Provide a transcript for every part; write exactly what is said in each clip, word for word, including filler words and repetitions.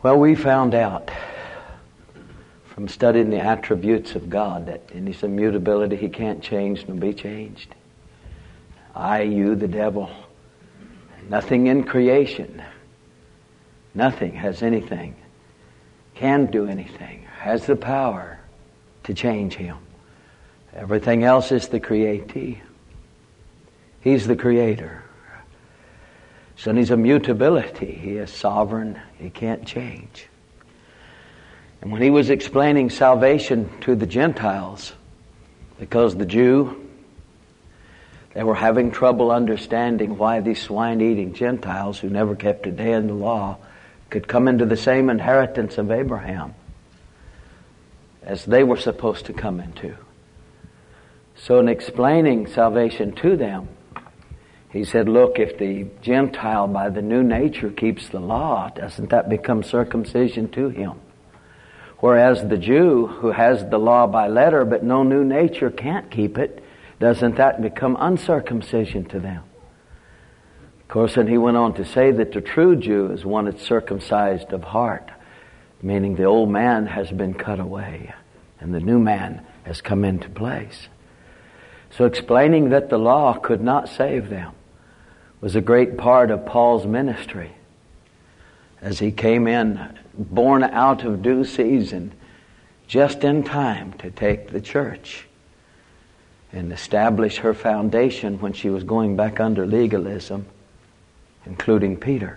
Well, we found out from studying the attributes of God that in His immutability He can't change nor be changed. I, you, the devil, nothing in creation, nothing has anything, can do anything, has the power to change Him. Everything else is the createe. He's the creator. So in His immutability, He is sovereign. He can't change. And when He was explaining salvation to the Gentiles, because the Jew, they were having trouble understanding why these swine-eating Gentiles who never kept a day in the law could come into the same inheritance of Abraham as they were supposed to come into. So in explaining salvation to them, He said, look, if the Gentile by the new nature keeps the law, doesn't that become circumcision to him? Whereas the Jew who has the law by letter but no new nature can't keep it, doesn't that become uncircumcision to them? Of course, and he went on to say that the true Jew is one that's circumcised of heart, meaning the old man has been cut away and the new man has come into place. So explaining that the law could not save them was a great part of Paul's ministry as he came in, born out of due season, just in time to take the church and establish her foundation when she was going back under legalism, including Peter.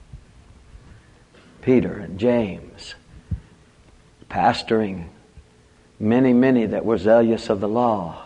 Peter and James, pastoring many, many that were zealous of the law.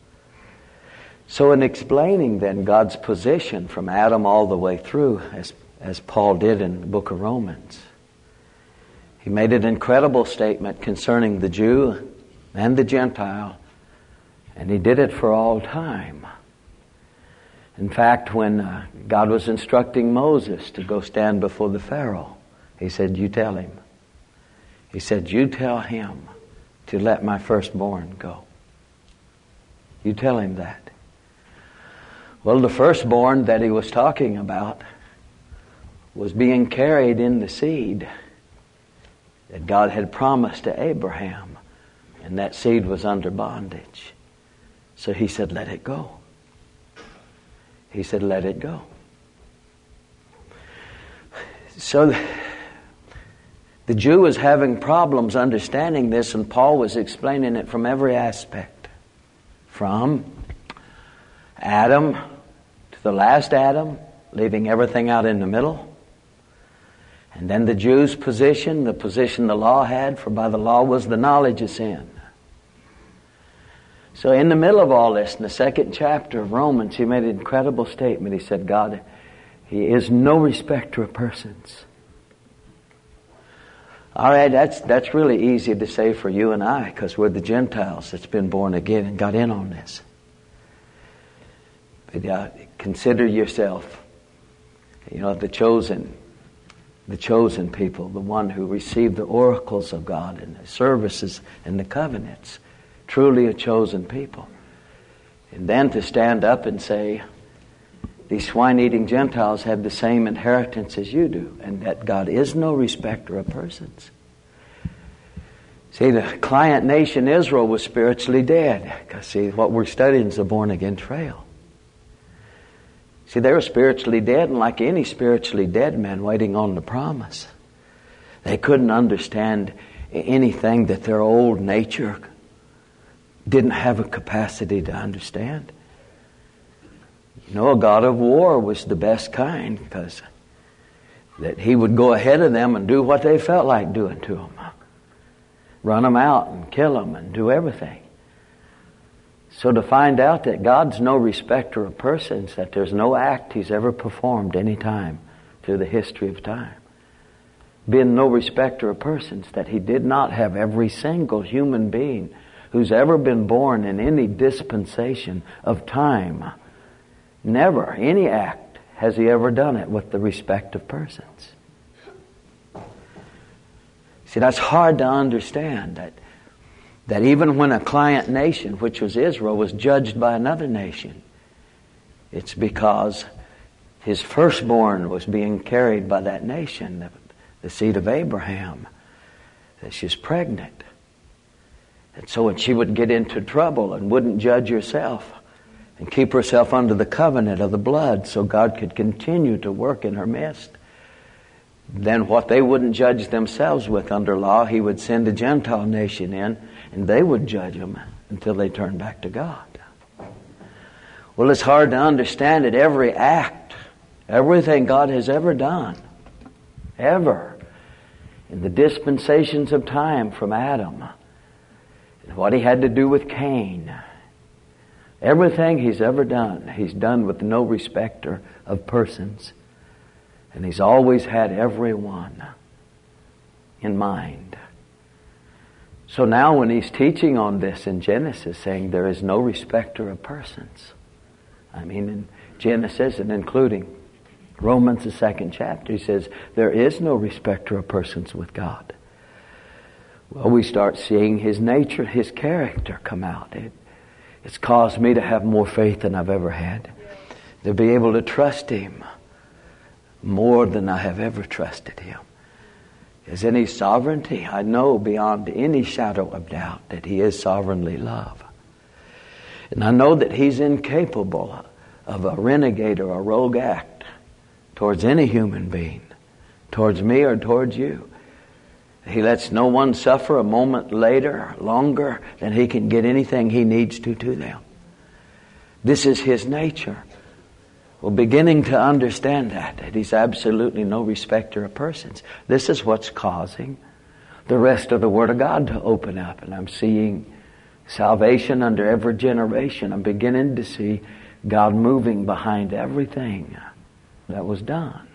So in explaining then God's position from Adam all the way through, as, as Paul did in the book of Romans, he made an incredible statement concerning the Jew and the Gentile, and he did it for all time. In fact, when uh, God was instructing Moses to go stand before the Pharaoh, He said, you tell him. He said, you tell him to let my firstborn go. You tell him that. Well, the firstborn that he was talking about was being carried in the seed that God had promised to Abraham, and that seed was under bondage. So he said, let it go. He said, let it go. So the Jew was having problems understanding this, and Paul was explaining it from every aspect. From Adam to the last Adam, leaving everything out in the middle. And then the Jew's position, the position the law had, for by the law was the knowledge of sin. So in the middle of all this, in the second chapter of Romans, he made an incredible statement. He said, God, He is no respecter of persons. All right, that's that's really easy to say for you and I, because we're the Gentiles that's been born again and got in on this. But uh, consider yourself, you know, the chosen, the chosen people, the one who received the oracles of God and the services and the covenants, truly a chosen people. And then to stand up and say, these swine-eating Gentiles have the same inheritance as you do, and that God is no respecter of persons. See, the client nation Israel was spiritually dead. Because see, what we're studying is the born-again trail. See, they were spiritually dead, and like any spiritually dead man waiting on the promise, they couldn't understand anything that their old nature didn't have a capacity to understand. You know, a God of war was the best kind, because that He would go ahead of them and do what they felt like doing to them. Run them out and kill them and do everything. So to find out that God's no respecter of persons, that there's no act He's ever performed any time through the history of time, being no respecter of persons, that He did not have every single human being who's ever been born in any dispensation of time, never, any act, has He ever done it with the respect of persons. See, that's hard to understand, that that even when a client nation, which was Israel, was judged by another nation, it's because his firstborn was being carried by that nation. The, the seed of Abraham, that she's pregnant. And so when she would get into trouble and wouldn't judge herself and keep herself under the covenant of the blood so God could continue to work in her midst, then what they wouldn't judge themselves with under law, he would send a Gentile nation in and they would judge them until they turned back to God. Well, it's hard to understand it. Every act, everything God has ever done, ever, in the dispensations of time from Adam, and what he had to do with Cain, everything he's ever done, he's done with no respecter of persons. And he's always had everyone in mind. So now when he's teaching on this in Genesis, saying there is no respecter of persons, I mean in Genesis and including Romans, the second chapter, he says there is no respecter of persons with God. Well, we start seeing his nature, his character come out. It, it's caused me to have more faith than I've ever had. To be able to trust him more than I have ever trusted him. Is any sovereignty? I know beyond any shadow of doubt that he is sovereignly love. And I know that he's incapable of a renegade or a rogue act towards any human being, towards me or towards you. He lets no one suffer a moment later, longer, than he can get anything he needs to to them. This is his nature. Well, beginning to understand that, that he's absolutely no respecter of persons. This is what's causing the rest of the Word of God to open up. And I'm seeing salvation under every generation. I'm beginning to see God moving behind everything that was done.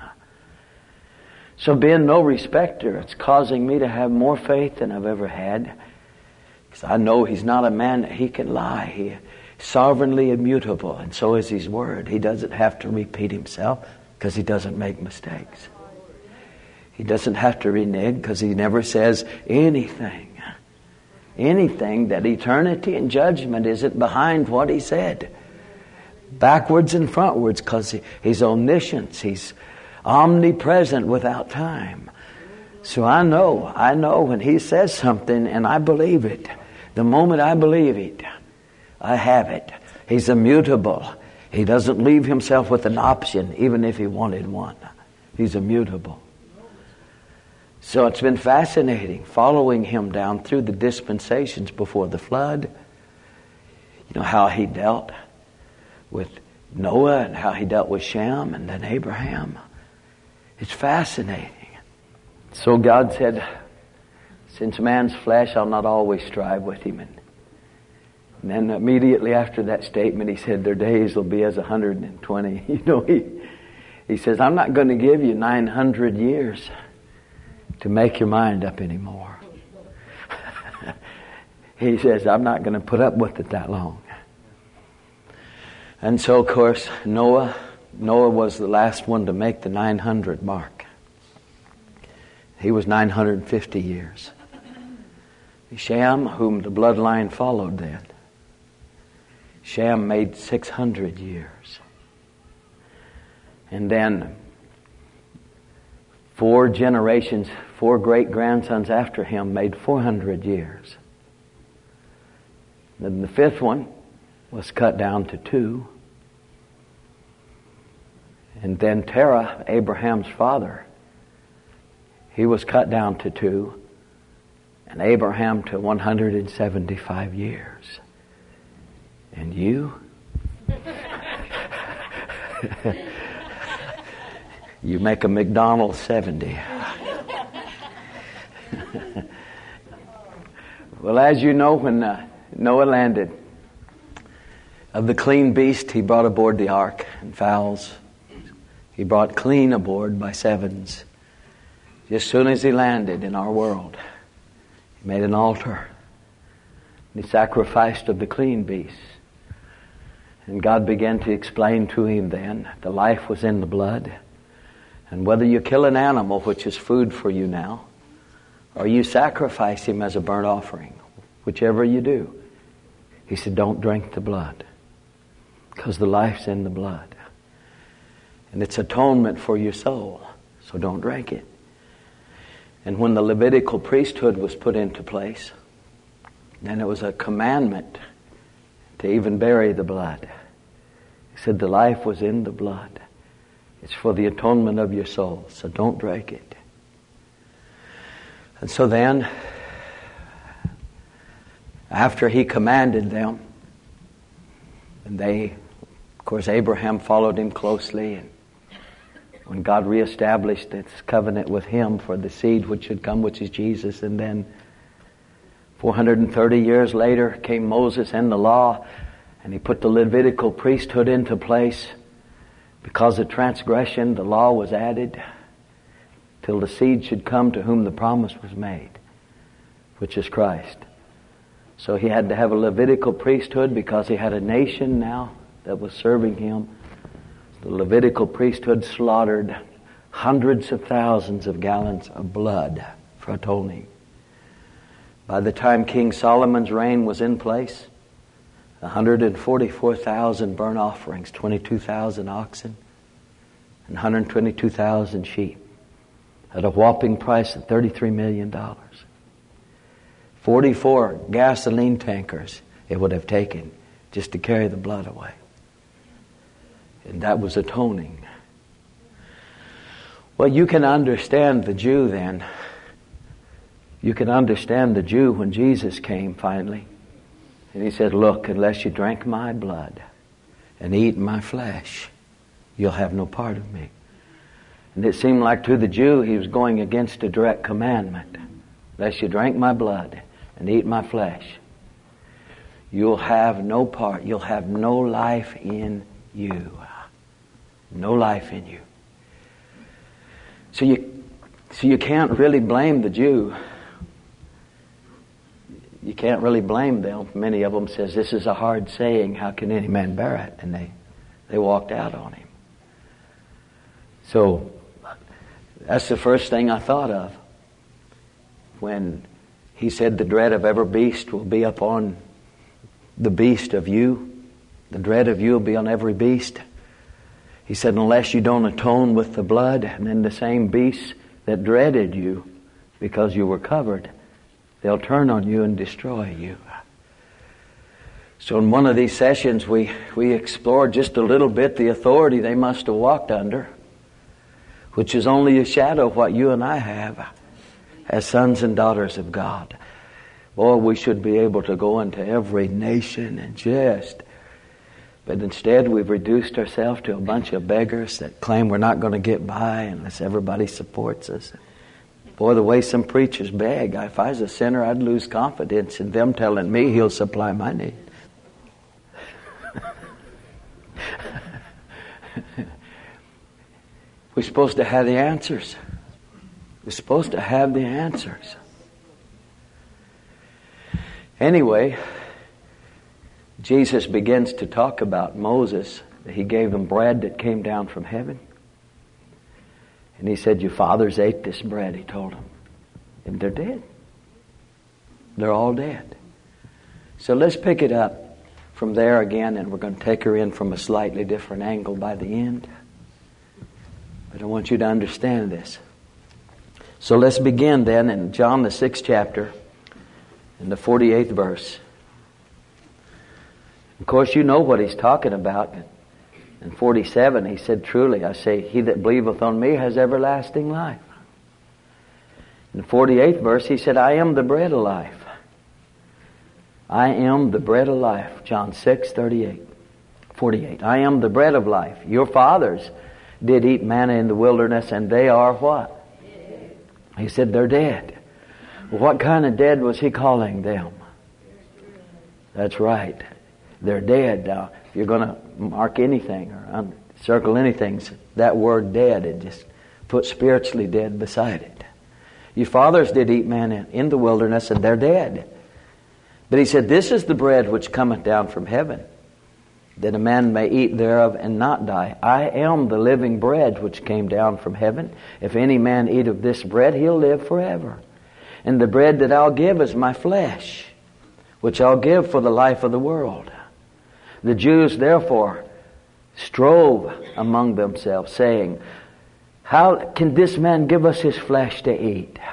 So being no respecter, it's causing me to have more faith than I've ever had. Because I know he's not a man that he can lie. He sovereignly immutable, and so is his word. He doesn't have to repeat himself because he doesn't make mistakes. He doesn't have to renege because he never says anything. Anything that eternity and judgment isn't behind what he said. Backwards and frontwards, because he, he's omniscient. He's omnipresent without time. So I know, I know when he says something and I believe it. The moment I believe it, I have it. He's immutable. He doesn't leave himself with an option, even if he wanted one. He's immutable. So it's been fascinating following him down through the dispensations before the flood. You know how he dealt with Noah and how he dealt with Shem and then Abraham. It's fascinating. So God said, since man's flesh, I'll not always strive with him. And And then immediately after that statement, he said, their days will be as one hundred twenty. You know, he, he says, I'm not going to give you nine hundred years to make your mind up anymore. He says, I'm not going to put up with it that long. And so, of course, Noah, Noah was the last one to make the nine hundred mark. He was nine hundred fifty years. Shem, whom the bloodline followed then, Shem made six hundred years. And then four generations, four great-grandsons after him made four hundred years. Then the fifth one was cut down to two. And then Terah, Abraham's father, he was cut down to two. And Abraham to one hundred seventy-five years. And you? You make a McDonald's seventy. Well, as you know, when uh, Noah landed, of the clean beast he brought aboard the ark, and fowls he brought clean aboard by sevens. Just as soon as he landed in our world, he made an altar. And he sacrificed of the clean beasts. And God began to explain to him then the life was in the blood. And whether you kill an animal, which is food for you now, or you sacrifice him as a burnt offering, whichever you do, he said, don't drink the blood, because the life's in the blood. And it's atonement for your soul, so don't drink it. And when the Levitical priesthood was put into place, then it was a commandment to even bury the blood. He said the life was in the blood. It's for the atonement of your soul, so don't drink it. And so then, after he commanded them, and they, of course, Abraham followed him closely, and when God reestablished this covenant with him for the seed which should come, which is Jesus, and then four hundred thirty years later came Moses and the law, and he put the Levitical priesthood into place. Because of transgression, the law was added till the seed should come to whom the promise was made, which is Christ. So he had to have a Levitical priesthood because he had a nation now that was serving him. The Levitical priesthood slaughtered hundreds of thousands of gallons of blood for atoning. By the time King Solomon's reign was in place, one hundred forty-four thousand burnt offerings, twenty-two thousand oxen, and one hundred twenty-two thousand sheep at a whopping price of thirty-three million dollars. forty-four gasoline tankers it would have taken just to carry the blood away. And that was atoning. Well, you can understand the Jew then. You can understand the Jew when Jesus came finally. And he said, look, unless you drink my blood and eat my flesh, you'll have no part of me. And it seemed like to the Jew he was going against a direct commandment. Unless you drink my blood and eat my flesh, you'll have no part. You'll have no life in you. No life in you. So you, so you can't really blame the Jew. You can't really blame them. Many of them says, this is a hard saying. How can any man bear it? And they, they walked out on him. So that's the first thing I thought of when he said the dread of every beast will be upon the beast of you. The dread of you will be on every beast. He said, unless you don't atone with the blood, and then the same beasts that dreaded you because you were covered, they'll turn on you and destroy you. So in one of these sessions, we, we explored just a little bit the authority they must have walked under, which is only a shadow of what you and I have as sons and daughters of God. Boy, we should be able to go into every nation and just... But instead, we've reduced ourselves to a bunch of beggars that claim we're not going to get by unless everybody supports us. Boy, the way some preachers beg, if I was a sinner, I'd lose confidence in them telling me He'll supply my need. We're supposed to have the answers. We're supposed to have the answers. Anyway, Jesus begins to talk about Moses. He gave them bread that came down from heaven. And he said, your fathers ate this bread, he told them. And they're dead. They're all dead. So let's pick it up from there again, and we're going to take her in from a slightly different angle by the end. But I want you to understand this. So let's begin then in John the sixth chapter, in the forty-eighth verse. Of course, you know what he's talking about. In forty-seven, he said, truly, I say, he that believeth on me has everlasting life. In the forty-eighth verse, he said, I am the bread of life. I am the bread of life. John six, thirty-eight, forty-eight. I am the bread of life. Your fathers did eat manna in the wilderness, and they are what? Dead. He said, they're dead. Well, what kind of dead was he calling them? That's right. They're dead. Now, if you're going to mark anything or circle anything, that word dead, it just put spiritually dead beside it. Your fathers did eat manna in the wilderness, and they're dead. But he said, this is the bread which cometh down from heaven, that a man may eat thereof and not die. I am the living bread which came down from heaven. If any man eat of this bread, he'll live forever. And the bread that I'll give is my flesh, which I'll give for the life of the world. The Jews, therefore, strove among themselves, saying, how can this man give us his flesh to eat?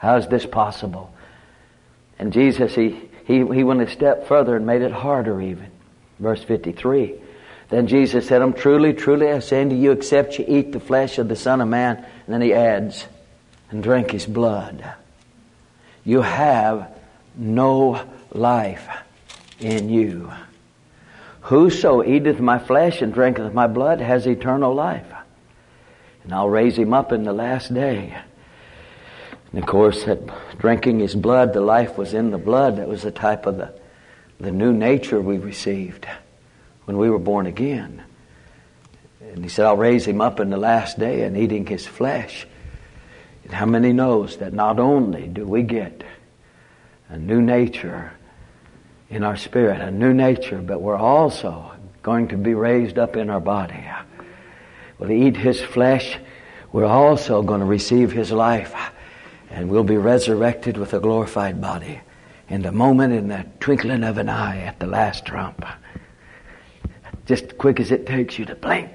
How is this possible? And Jesus, he, he, he went a step further and made it harder even. Verse fifty-three. Then Jesus said, "I'm truly, truly, I say unto you, except you eat the flesh of the Son of Man," and then he adds, "and drink his blood, you have no life in you. Whoso eateth my flesh and drinketh my blood has eternal life, and I'll raise him up in the last day." And of course, that drinking his blood, the life was in the blood. That was the type of the, the new nature we received when we were born again. And he said, "I'll raise him up in the last day," and eating his flesh. And how many knows that not only do we get a new nature in our spirit, a new nature, but we're also going to be raised up in our body. We'll eat his flesh. We're also going to receive his life. And we'll be resurrected with a glorified body in the moment, in the twinkling of an eye, at the last trump. Just quick as it takes you to blink.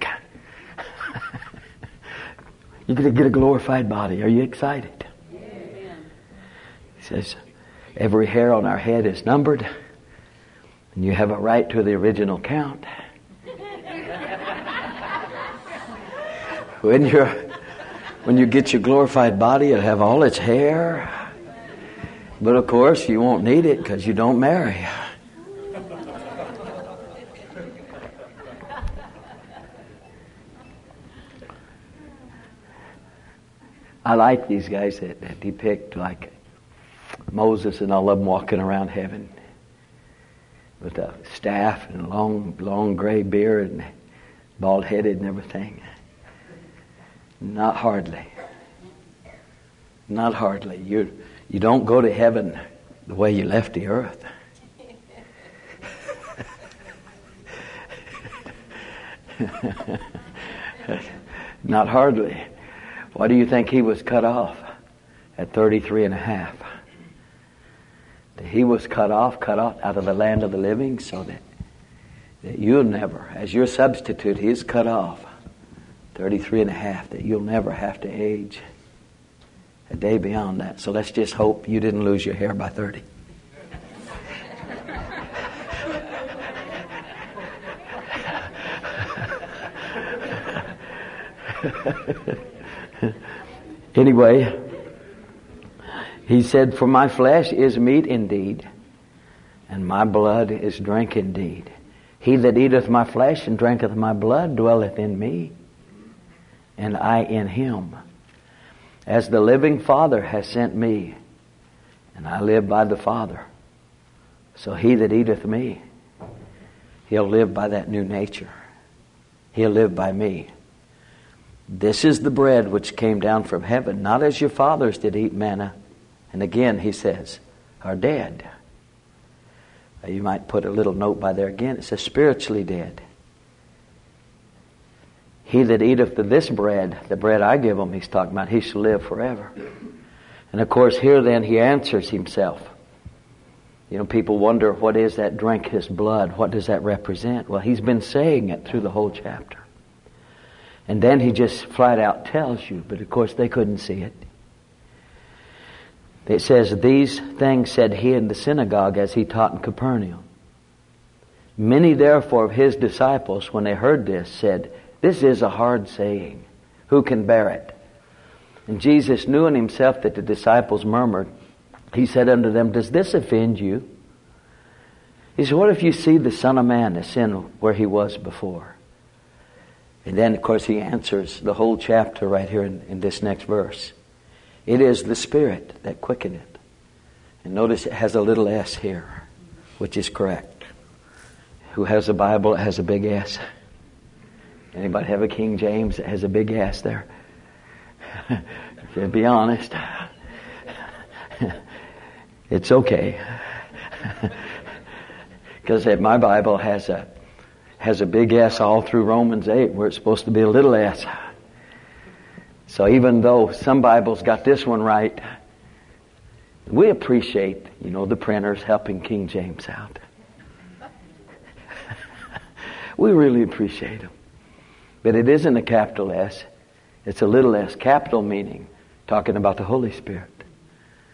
You're going to get a glorified body. Are you excited? Amen. He says, every hair on our head is numbered, and you have a right to the original count. When you're, when you get your glorified body, it'll have all its hair. But of course, you won't need it because you don't marry. I like these guys that, that depict like Moses and all of them walking around heaven with a staff and a long, long gray beard and bald headed and everything. Not hardly. Not hardly. You you don't go to heaven the way you left the earth. Not hardly. Why do you think he was cut off at thirty-three and a half? He was cut off, cut off out of the land of the living, so that, that you'll never, as your substitute, he is cut off thirty-three and a half, that you'll never have to age a day beyond that. So let's just hope you didn't lose your hair by thirty. Anyway, he said, "For my flesh is meat indeed, and my blood is drink indeed. He that eateth my flesh and drinketh my blood dwelleth in me, and I in him. As the living Father has sent me, and I live by the Father, so he that eateth me, he'll live by that new nature. He'll live by me. This is the bread which came down from heaven, not as your fathers did eat manna." And again he says, "are dead." You might put a little note by there again. It says spiritually dead. "He that eateth of this bread," the bread I give him, he's talking about, "he shall live forever." And of course here then he answers himself. You know, people wonder, what is that drink his blood? What does that represent? Well, he's been saying it through the whole chapter. And then he just flat out tells you, but of course they couldn't see it. It says, "These things said he in the synagogue as he taught in Capernaum. Many therefore of his disciples, when they heard this, said, This is a hard saying. Who can bear it?" And Jesus knew in himself that the disciples murmured. He said unto them, "Does this offend you?" He said, "What if you see the Son of Man ascend where he was before?" And then, of course, he answers the whole chapter right here in, in this next verse. "It is the Spirit that quickeneth." And notice it has a little s here, which is correct. Who has a Bible that has a big S? Anybody have a King James that has a big S there? To be honest, it's okay. Because my Bible has a has a big S all through Romans eight, where it's supposed to be a little s. So even though some Bibles got this one right, we appreciate, you know, the printers helping King James out. We really appreciate them. But it isn't a capital S. It's a little s. Capital meaning talking about the Holy Spirit.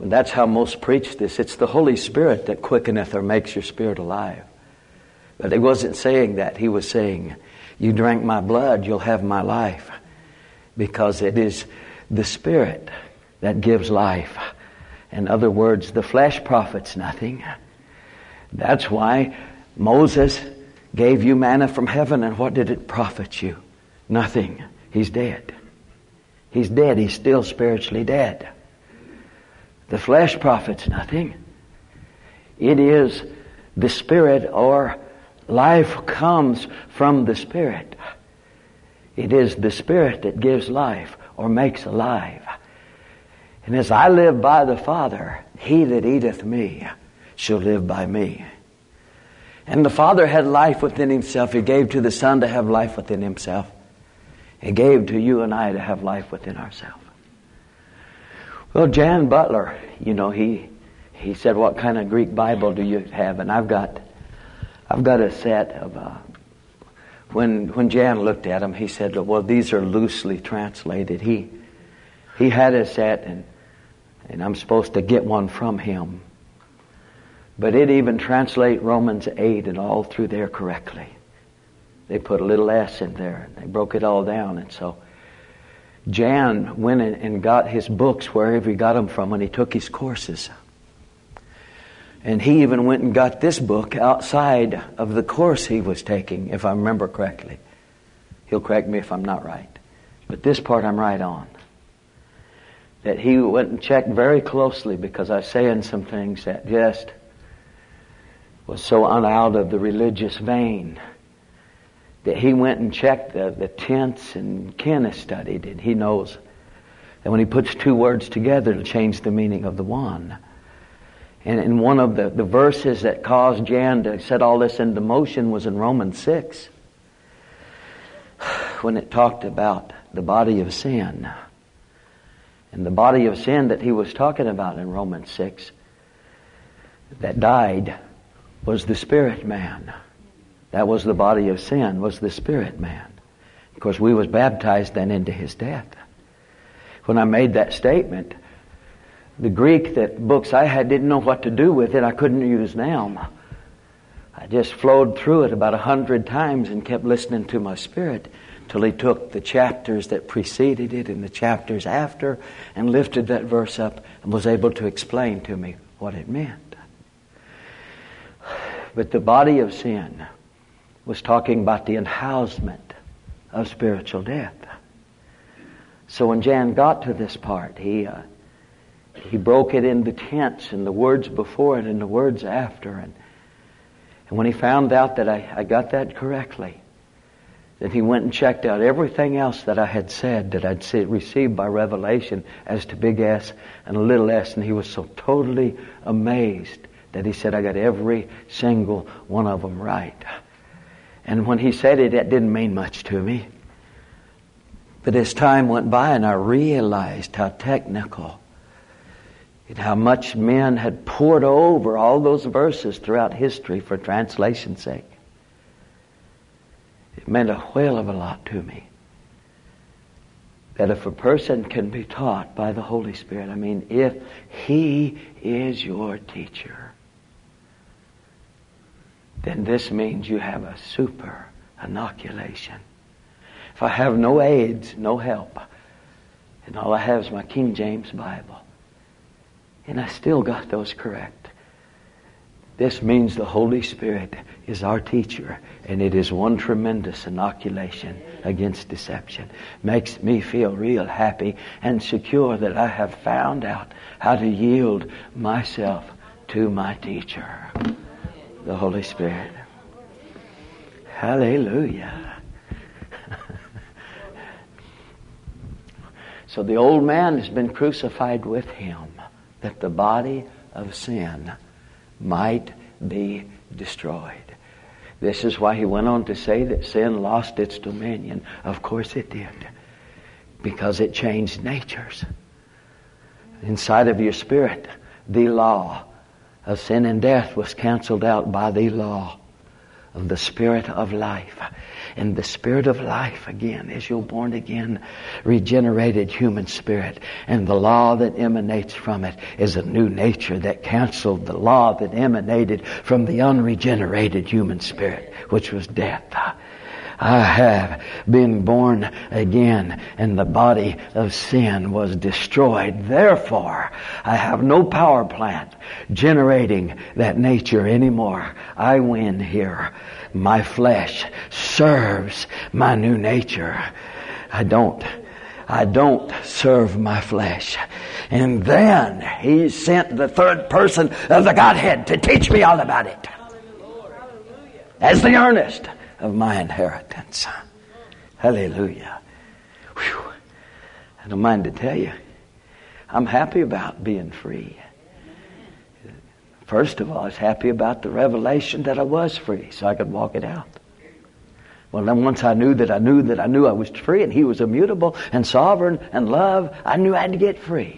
That's how most preach this. It's the Holy Spirit that quickeneth or makes your spirit alive. But he wasn't saying that. He was saying, you drank my blood, you'll have my life. Because it is the Spirit that gives life. In other words, the flesh profits nothing. That's why Moses gave you manna from heaven, and what did it profit you? Nothing. He's dead. He's dead. He's still spiritually dead. The flesh profits nothing. It is the Spirit, or life comes from the Spirit. It is the Spirit that gives life or makes alive. And as I live by the Father, he that eateth me shall live by me. And the Father had life within himself. He gave to the Son to have life within himself. He gave to you and I to have life within ourselves. Well, Jan Butler, you know, he he said, what kind of Greek Bible do you have? And I've got I've got a set of, uh, when when Jan looked at them, he said, well, these are loosely translated. He he had a set, and and I'm supposed to get one from him. But it even translates Romans eight and all through there correctly. They put a little S in there, and they broke it all down. And so Jan went and got his books wherever he got them from when he took his courses. And he even went and got this book outside of the course he was taking, if I remember correctly. He'll correct me if I'm not right. But this part I'm right on. That he went and checked very closely, because I was saying some things that just was so unout of the religious vein, that he went and checked the, the tense, and Ken has studied it. He knows that when he puts two words together, it'll change the meaning of the one. And in one of the, the verses that caused Jan to set all this into motion was in Romans six, when it talked about the body of sin. And the body of sin that he was talking about in Romans six that died was the spirit man. That was the body of sin, was the spirit man. Of course, we was baptized then into his death. When I made that statement, the Greek that books I had didn't know what to do with it. I couldn't use now. I just flowed through it about a hundred times and kept listening to my spirit till he took the chapters that preceded it and the chapters after and lifted that verse up and was able to explain to me what it meant. But the body of sin was talking about the unhousement of spiritual death. So when Jan got to this part, he uh, he broke it into tense and the words before it and the words after. And, and when he found out that I, I got that correctly, then he went and checked out everything else that I had said that I'd say, received by revelation as to big S and a little s. And he was so totally amazed that he said, I got every single one of them right. And when he said it, it didn't mean much to me. But as time went by and I realized how technical and how much men had poured over all those verses throughout history for translation's sake, it meant a whale of a lot to me. That if a person can be taught by the Holy Spirit, I mean, if He is your teacher, then this means you have a super inoculation. If I have no aids, no help, and all I have is my King James Bible, and I still got those correct, this means the Holy Spirit is our teacher, and it is one tremendous inoculation against deception. Makes me feel real happy and secure that I have found out how to yield myself to my teacher, the Holy Spirit. Hallelujah. So the old man has been crucified with Him, that the body of sin might be destroyed. This is why he went on to say that sin lost its dominion. Of course it did, because it changed natures. Inside of your spirit, the law of sin and death was canceled out by the law of the Spirit of life. And the Spirit of life, again, is your born again, regenerated human spirit. And the law that emanates from it is a new nature that canceled the law that emanated from the unregenerated human spirit, which was death. I have been born again, and the body of sin was destroyed. Therefore, I have no power plant generating that nature anymore. I win here. My flesh serves my new nature. I don't. I don't serve my flesh. And then He sent the third person of the Godhead to teach me all about it. As the earnest of my inheritance. Hallelujah. Whew. I don't mind to tell you, I'm happy about being free. First of all, I was happy about the revelation that I was free, so I could walk it out. Well, then once I knew that I knew that I knew I was free, and He was immutable and sovereign and love, I knew I had to get free.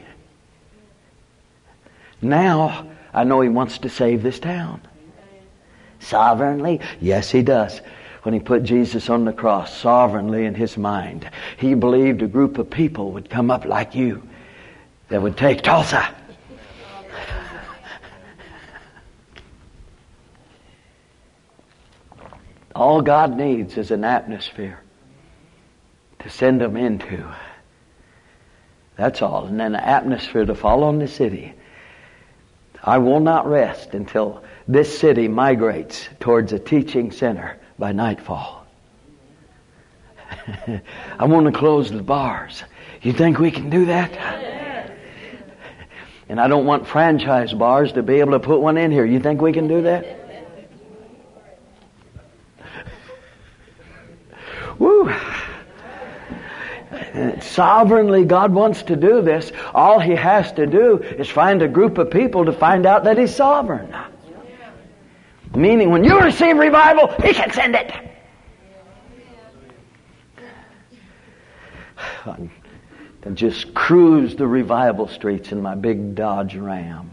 Now, I know He wants to save this town. Sovereignly? Yes, He does. When He put Jesus on the cross, sovereignly in His mind, He believed a group of people would come up like you that would take Tulsa. All God needs is an atmosphere to send them into. That's all. And then an atmosphere to fall on the city. I will not rest until this city migrates towards a teaching center by nightfall. I want to close the bars. You think we can do that? And I don't want franchise bars to be able to put one in here. You think we can do that? Woo! Sovereignly, God wants to do this. All He has to do is find a group of people to find out that He's sovereign. Meaning, when you receive revival, He can send it. And just cruise the revival streets in my big Dodge Ram.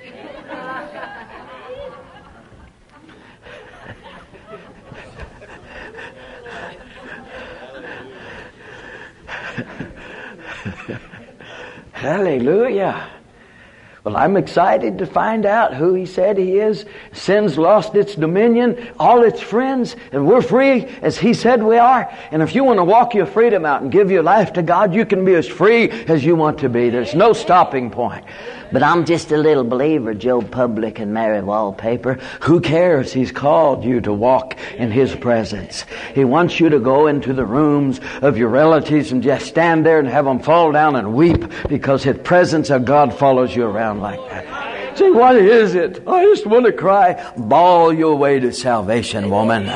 Hallelujah. Well, I'm excited to find out who He said He is. Sin's lost its dominion, all its friends, and we're free as He said we are. And if you want to walk your freedom out and give your life to God, you can be as free as you want to be. There's no stopping point. But I'm just a little believer, Joe Public and Mary Wallpaper. Who cares? He's called you to walk in His presence. He wants you to go into the rooms of your relatives and just stand there and have them fall down and weep because His presence of God follows you around like that. See, what is it? I just want to cry. Bawl your way to salvation, woman.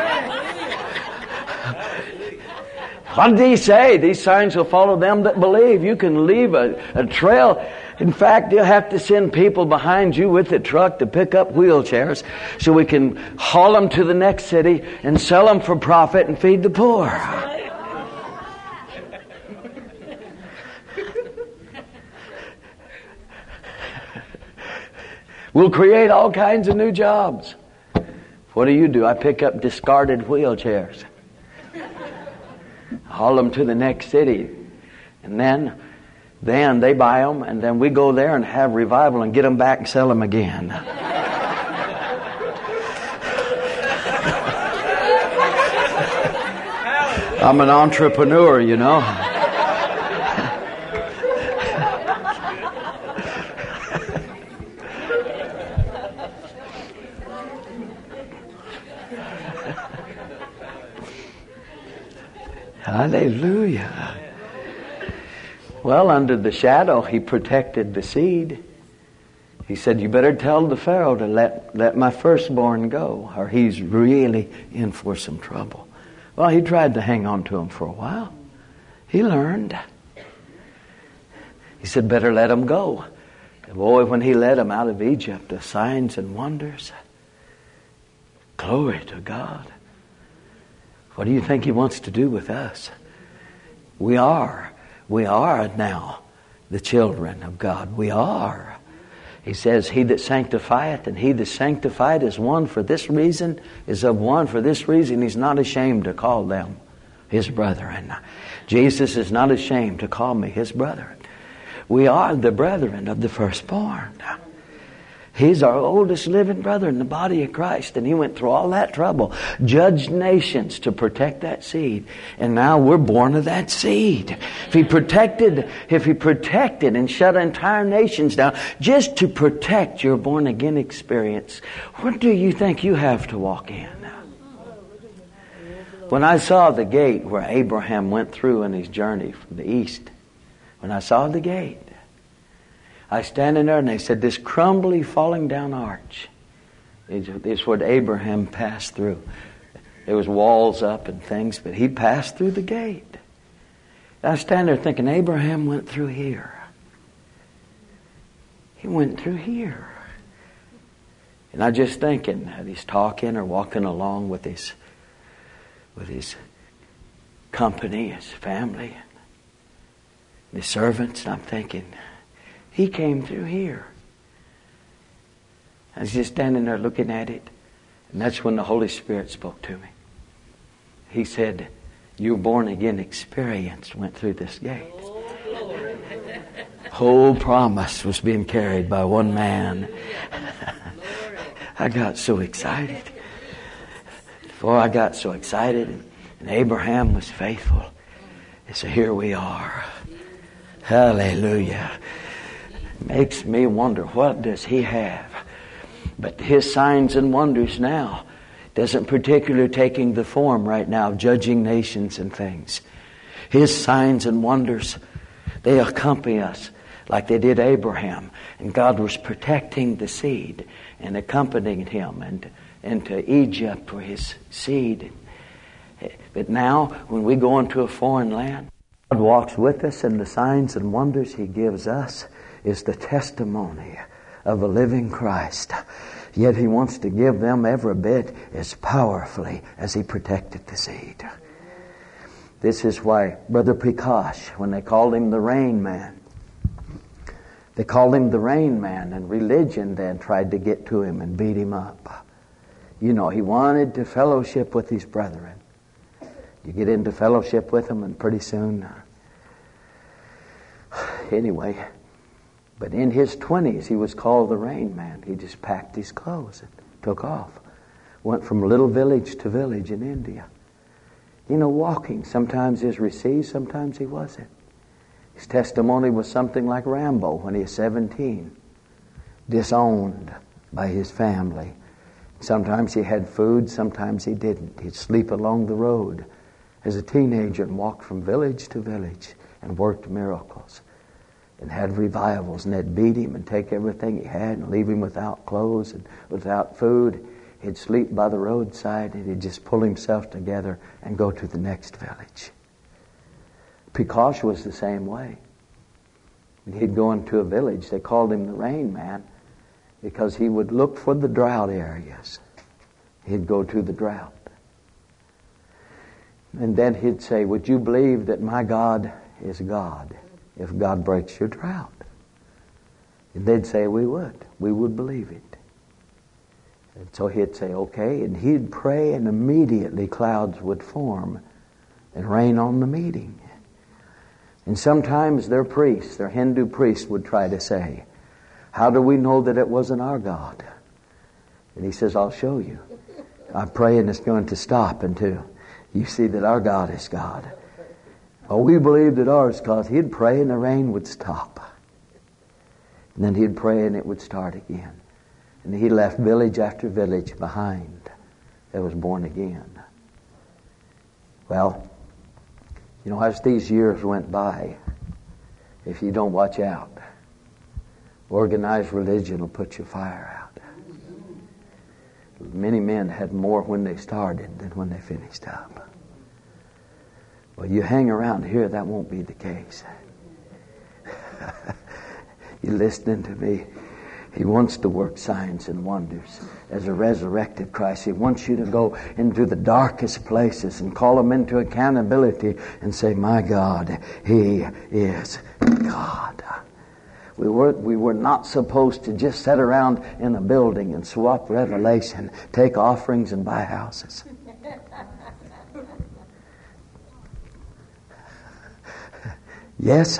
What did He say? These signs will follow them that believe. You can leave a, a trail. In fact, you'll have to send people behind you with a truck to pick up wheelchairs so we can haul them to the next city and sell them for profit and feed the poor. We'll create all kinds of new jobs. What do you do? I pick up discarded wheelchairs, haul them to the next city, and then Then they buy them, and then we go there and have revival and get them back and sell them again. I'm an entrepreneur, you know. Hallelujah. Well, under the shadow, He protected the seed. He said, you better tell the Pharaoh to let, let my firstborn go, or he's really in for some trouble. Well, he tried to hang on to him for a while. He learned. He said, better let him go. And boy, when He led him out of Egypt, the signs and wonders. Glory to God. What do you think He wants to do with us? We are. We are now the children of God. We are. He says, he that sanctifieth, and he that sanctified is one for this reason, is of one for this reason. He's not ashamed to call them his brethren. Jesus is not ashamed to call me his brethren. We are the brethren of the firstborn. He's our oldest living brother in the body of Christ, and he went through all that trouble, judged nations to protect that seed, and now we're born of that seed. If he protected, if he protected and shut entire nations down just to protect your born again experience, what do you think you have to walk in? When I saw the gate where Abraham went through in his journey from the east, when I saw the gate, I stand in there and they said, this crumbly falling down arch is what Abraham passed through. There was walls up and things, but he passed through the gate. I stand there thinking, Abraham went through here. He went through here. And I just thinking that he's talking or walking along with his, with his company, his family, the servants, and I'm thinking, he came through here. I was just standing there looking at it, and that's when the Holy Spirit spoke to me. He said, your born again experience went through this gate. Whole promise was being carried by one man. I got so excited. Before I got so excited, and, and Abraham was faithful. And so here we are. Hallelujah. Makes me wonder, what does he have? But his signs and wonders now doesn't particularly taking the form right now of judging nations and things. His signs and wonders, they accompany us like they did Abraham. And God was protecting the seed and accompanying him and into Egypt for his seed. But now, when we go into a foreign land, God walks with us, and the signs and wonders he gives us is the testimony of a living Christ. Yet he wants to give them every bit as powerfully as he protected the seed. This is why Brother Prakash, when they called him the Rain Man, they called him the Rain Man, and religion then tried to get to him and beat him up. You know, he wanted to fellowship with his brethren. You get into fellowship with them, and pretty soon, anyway. But in his twenties, he was called the Rain Man. He just packed his clothes and took off. Went from little village to village in India. You know, walking. Sometimes he was received, sometimes he wasn't. His testimony was something like Rambo when he was seventeen. Disowned by his family. Sometimes he had food, sometimes he didn't. He'd sleep along the road as a teenager and walked from village to village and worked miracles. And had revivals, and they'd beat him and take everything he had and leave him without clothes and without food. He'd sleep by the roadside, and he'd just pull himself together and go to the next village. Prakash was the same way. And he'd go into a village. They called him the Rain Man because he would look for the drought areas. He'd go to the drought. And then he'd say, would you believe that my God is God? If God breaks your drought. And they'd say, we would. We would believe it. And so he'd say, okay. And he'd pray, and immediately clouds would form and rain on the meeting. And sometimes their priests, their Hindu priests, would try to say, how do we know that it wasn't our God? And he says, I'll show you. I pray, and it's going to stop until you see that our God is God. Oh, we believe that ours, because he'd pray and the rain would stop. And then he'd pray and it would start again. And he left village after village behind that was born again. Well, you know, as these years went by, if you don't watch out, organized religion will put your fire out. Many men had more when they started than when they finished up. Well, you hang around here, that won't be the case. You listening to me? He wants to work signs and wonders as a resurrected Christ. He wants you to go into the darkest places and call them into accountability and say, my God, He is God. We were, we were not supposed to just sit around in a building and swap revelation, take offerings and buy houses. Yes?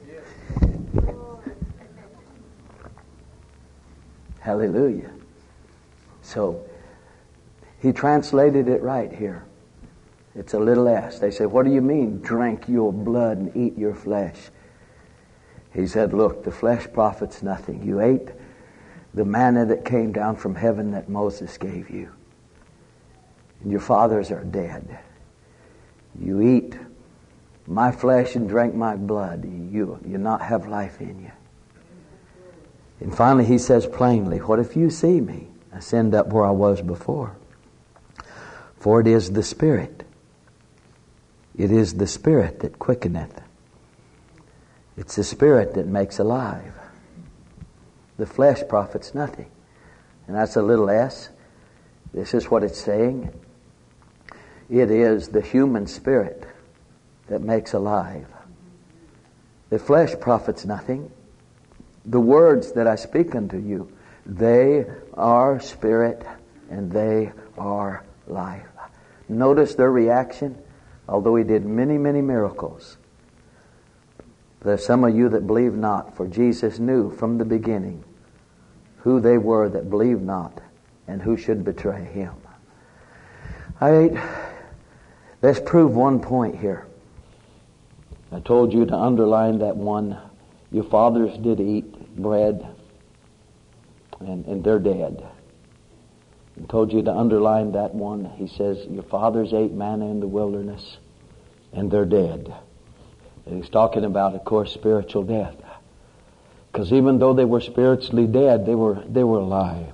Hallelujah. So, he translated it right here. It's a little s. They said, what do you mean, drink your blood and eat your flesh? He said, look, the flesh profits nothing. You ate the manna that came down from heaven that Moses gave you. And your fathers are dead. You eat my flesh and drink my blood. You, you not have life in you. And finally he says plainly, what if you see me ascend up where I was before? For it is the Spirit. It is the Spirit that quickeneth. It's the Spirit that makes alive. The flesh profits nothing. And that's a little s. This is what it's saying. It is the human spirit that makes alive. The flesh profits nothing. The words that I speak unto you, they are spirit and they are life. Notice their reaction, although he did many, many miracles. There's some of you that believe not, for Jesus knew from the beginning who they were that believed not and who should betray him. All right, let's prove one point here. I told you to underline that one. Your fathers did eat bread and, and they're dead. I told you to underline that one. He says, your fathers ate manna in the wilderness and they're dead. And he's talking about, of course, spiritual death. Because even though they were spiritually dead, they were they were alive.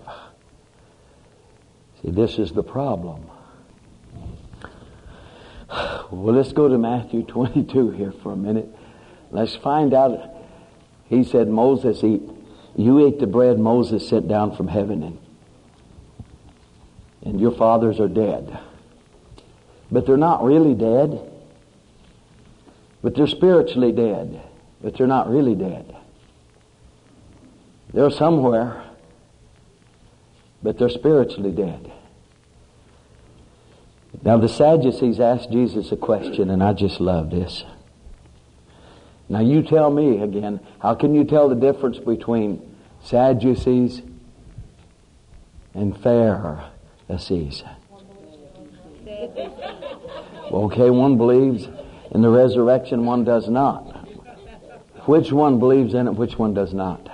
See, this is the problem. Well, let's go to Matthew twenty-two here for a minute. Let's find out. He said, Moses eat. You ate the bread Moses sent down from heaven, and, and your fathers are dead. But they're not really dead. But they're spiritually dead. But they're not really dead. They're somewhere, but they're spiritually dead. Now the Sadducees asked Jesus a question, and I just love this. Now you tell me again, how can you tell the difference between Sadducees and Pharisees? Okay, one believes in the resurrection, one does not. Which one believes in it, which one does not?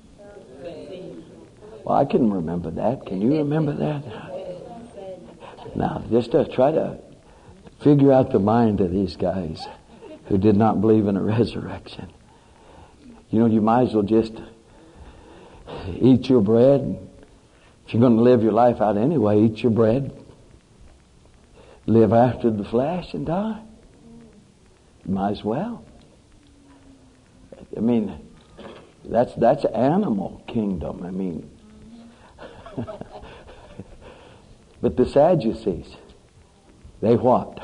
Well, I can remember that. Can you remember that? Now, just to try to figure out the mind of these guys who did not believe in a resurrection. You know, you might as well just eat your bread. If you're going to live your life out anyway, eat your bread. Live after the flesh and die. You might as well. I mean, that's that's animal kingdom. I mean, but the Sadducees, they what?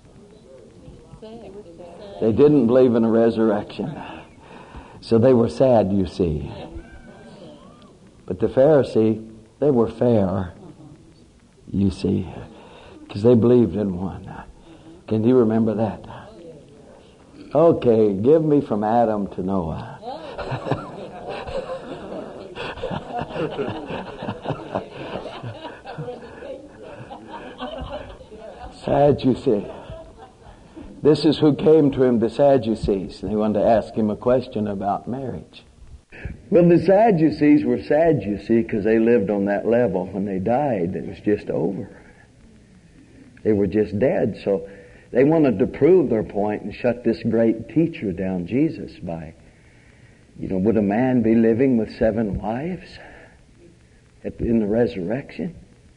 They didn't believe in a resurrection. So they were sad, you see. But the Pharisee, they were fair, you see, because they believed in one. Can you remember that? Okay, give me from Adam to Noah. Sadducee. This is who came to him, the Sadducees. They wanted to ask him a question about marriage. Well, the Sadducees were sad, you see, because they lived on that level. When they died, it was just over. They were just dead. So they wanted to prove their point and shut this great teacher down, Jesus, by, you know, would a man be living with seven wives at, in the resurrection?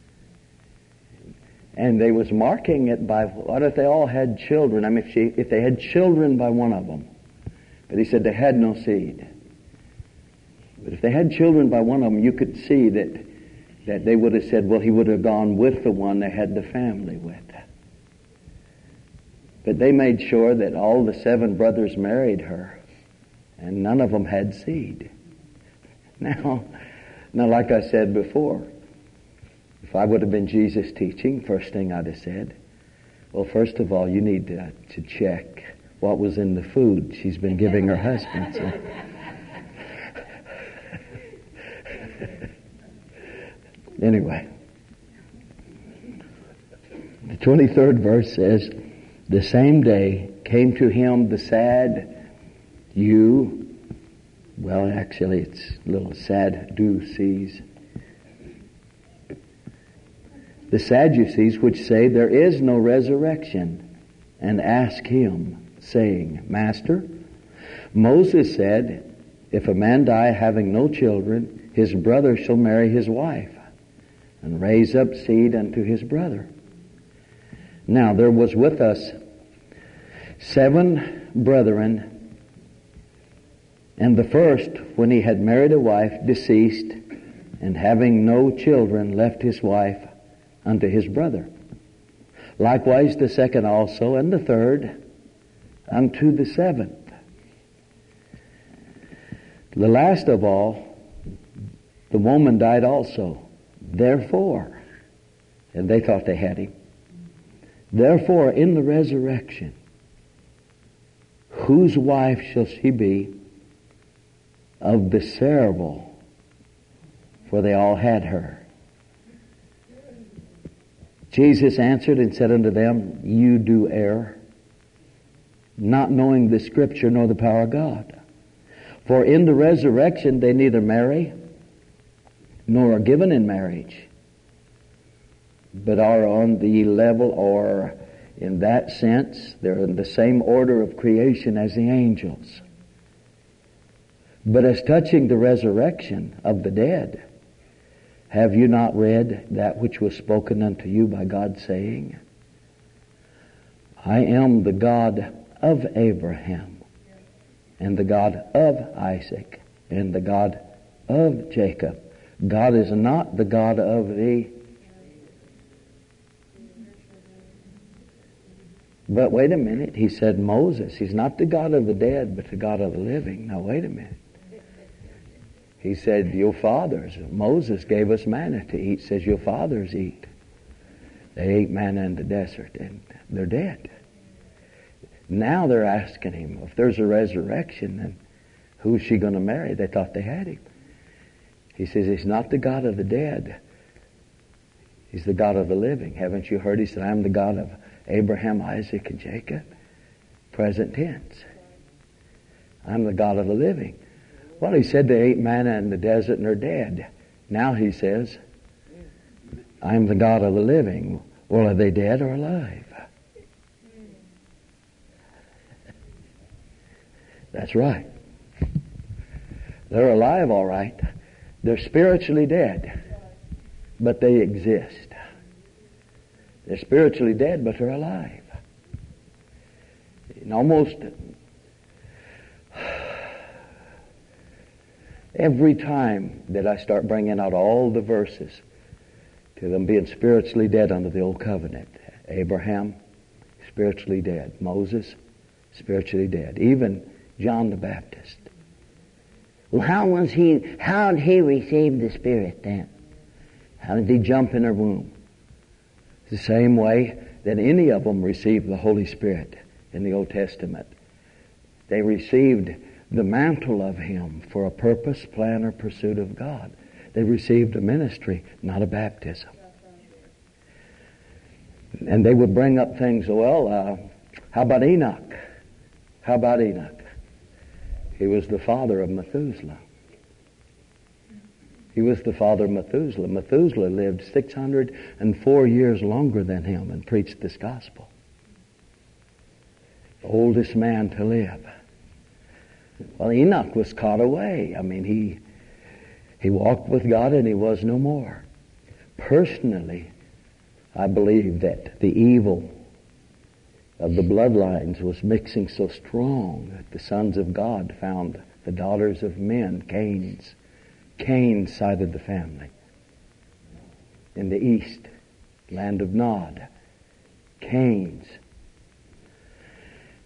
And they was marking it by, what if they all had children? I mean, if, she, if they had children by one of them. But he said they had no seed. But if they had children by one of them, you could see that, that they would have said, well, he would have gone with the one they had the family with. But they made sure that all the seven brothers married her, and none of them had seed. Now, now, like I said before, if I would have been Jesus teaching, first thing I'd have said, well, first of all, you need to, to check what was in the food she's been giving her husband. So. Anyway, the twenty-third verse says, the same day came to him the sad you, well, actually it's little Sadducees. The Sadducees, which say there is no resurrection, and ask him, saying, Master, Moses said, if a man die having no children, his brother shall marry his wife, and raise up seed unto his brother. Now there was with us seven brethren, and the first, when he had married a wife, deceased, and having no children, left his wife unto his brother. Likewise the second also, and the third, unto the seventh. The last of all, the woman died also. Therefore, and they thought they had him, therefore in the resurrection, whose wife shall she be? Of the cerebral, for they all had her. Jesus answered and said unto them, you do err, not knowing the Scripture nor the power of God. For in the resurrection they neither marry nor are given in marriage, but are on the level, or in that sense, they're in the same order of creation as the angels. But as touching the resurrection of the dead, have you not read that which was spoken unto you by God, saying, I am the God of Abraham, and the God of Isaac, and the God of Jacob. God is not the God of the... But wait a minute, he said Moses. He's not the God of the dead, but the God of the living. Now wait a minute. He said, your fathers, Moses gave us manna to eat. Says your fathers eat. They ate manna in the desert and they're dead. Now they're asking him, if there's a resurrection, then who's she going to marry? They thought they had him. He says, he's not the God of the dead. He's the God of the living. Haven't you heard? He said, I'm the God of Abraham, Isaac, and Jacob. Present tense. I'm the God of the living. Well, he said they ate manna in the desert and they're dead. Now he says, I'm the God of the living. Well, are they dead or alive? That's right. They're alive, all right. They're spiritually dead, but they exist. They're spiritually dead, but they're alive. And almost every time that I start bringing out all the verses to them being spiritually dead under the old covenant, Abraham, spiritually dead. Moses, spiritually dead. Even John the Baptist. Well, how was he, how did he receive the Spirit then? How did he jump in her womb? The same way that any of them received the Holy Spirit in the Old Testament. They received the mantle of Him for a purpose, plan, or pursuit of God. They received a ministry, not a baptism. And they would bring up things, well, uh, how about Enoch? How about Enoch? He was the father of Methuselah. He was the father of Methuselah. Methuselah lived six hundred four years longer than him and preached this gospel. The oldest man to live. Well, Enoch was caught away. I mean, he he walked with God and he was no more. Personally, I believe that the evil of the bloodlines was mixing so strong that the sons of God found the daughters of men, Cain's, Cain's side of the family. In the east, land of Nod, Cain's.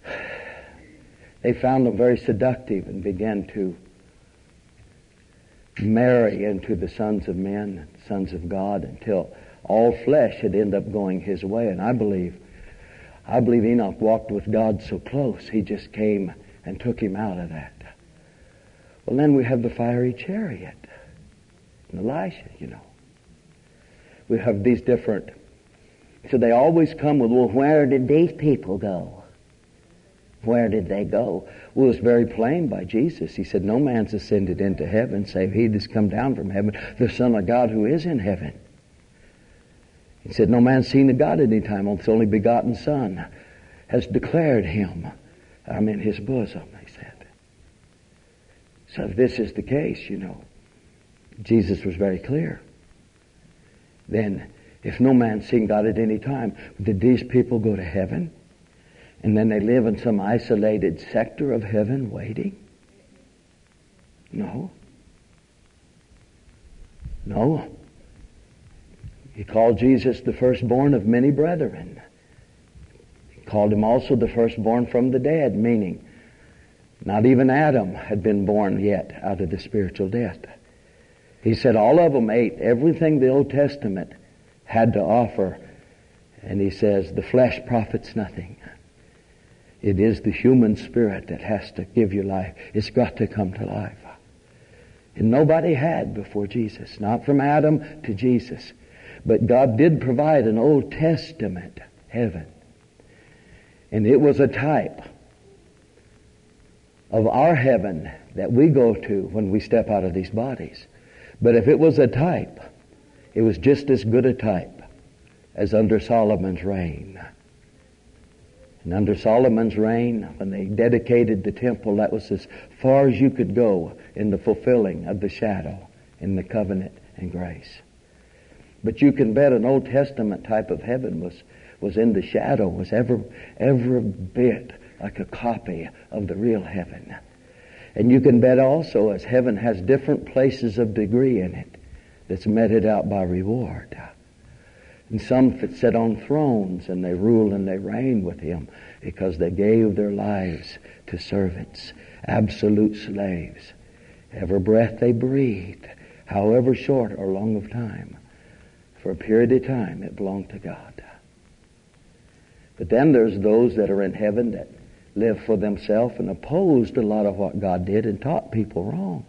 They found them very seductive and began to marry into the sons of men, sons of God, until all flesh had ended up going his way. And I believe, I believe Enoch walked with God so close, he just came and took him out of that. Well, then we have the fiery chariot, and Elisha, you know. We have these different, so they always come with, well, where did these people go? Where did they go? Well, it's very plain by Jesus. He said, no man's ascended into heaven save he that's come down from heaven, the Son of God who is in heaven. He said, no man's seen the God at any time, only his only begotten Son has declared him. I'm in his bosom, he said. So if this is the case, you know, Jesus was very clear. Then, if no man's seen God at any time, did these people go to heaven? And then they live in some isolated sector of heaven waiting? No. No. He called Jesus the firstborn of many brethren. He called him also the firstborn from the dead, meaning not even Adam had been born yet out of the spiritual death. He said all of them ate everything the Old Testament had to offer. And he says, the flesh profits nothing. It is the human spirit that has to give you life. It's got to come to life. And nobody had before Jesus. Not from Adam to Jesus. But God did provide an Old Testament heaven. And it was a type of our heaven that we go to when we step out of these bodies. But if it was a type, it was just as good a type as under Solomon's reign. And under Solomon's reign, when they dedicated the temple, that was as far as you could go in the fulfilling of the shadow in the covenant and grace. But you can bet an Old Testament type of heaven was, was in the shadow, was ever, every bit like a copy of the real heaven. And you can bet also, as heaven has different places of degree in it, that's meted out by reward. And some sit on thrones and they rule and they reign with him because they gave their lives to servants, absolute slaves. Every breath they breathed, however short or long of time, for a period of time it belonged to God. But then there's those that are in heaven that live for themselves and opposed a lot of what God did and taught people wrong.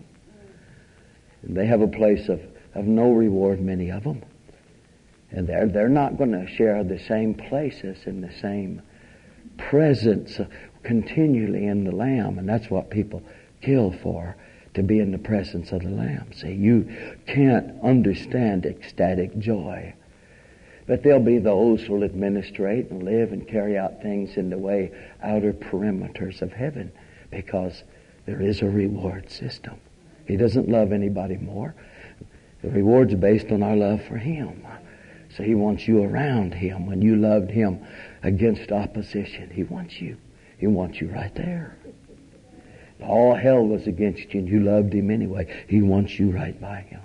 And they have a place of, of no reward, many of them. And they're, they're not going to share the same places and the same presence continually in the Lamb. And that's what people kill for, to be in the presence of the Lamb. See, you can't understand ecstatic joy. But there'll be those who will administrate and live and carry out things in the way outer perimeters of heaven, because there is a reward system. He doesn't love anybody more. The reward's based on our love for Him. So He wants you around Him. When you loved Him against opposition, He wants you. He wants you right there. All hell was against you and you loved Him anyway. He wants you right by Him.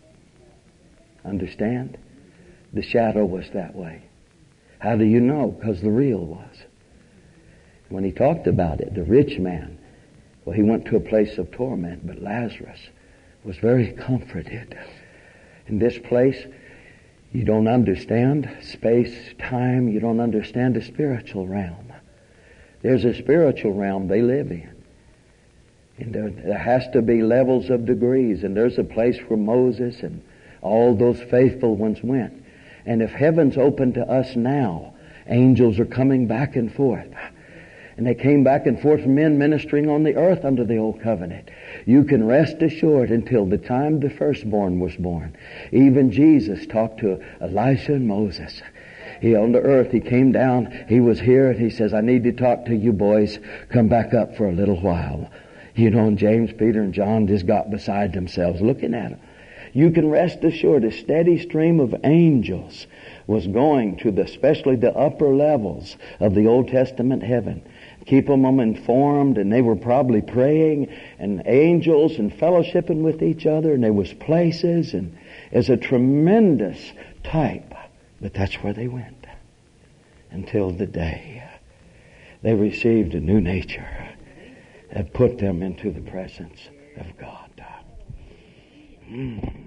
Understand? The shadow was that way. How do you know? Because the real was. When He talked about it, the rich man, well, he went to a place of torment, but Lazarus was very comforted. In this place, you don't understand space, time. You don't understand the spiritual realm. There's a spiritual realm they live in. And there, there has to be levels of degrees. And there's a place where Moses and all those faithful ones went. And if heaven's open to us now, angels are coming back and forth. And they came back and forth from men ministering on the earth under the old covenant. You can rest assured until the time the firstborn was born. Even Jesus talked to Elisha and Moses. He on the earth, he came down, he was here, and he says, I need to talk to you boys. Come back up for a little while. You know, and James, Peter, and John just got beside themselves looking at him. You can rest assured a steady stream of angels was going to the, especially the upper levels of the Old Testament heaven. Keeping them informed, and they were probably praying, and angels and fellowshipping with each other, and there was places, and it's a tremendous type. But that's where they went until the day they received a new nature that put them into the presence of God. Mm.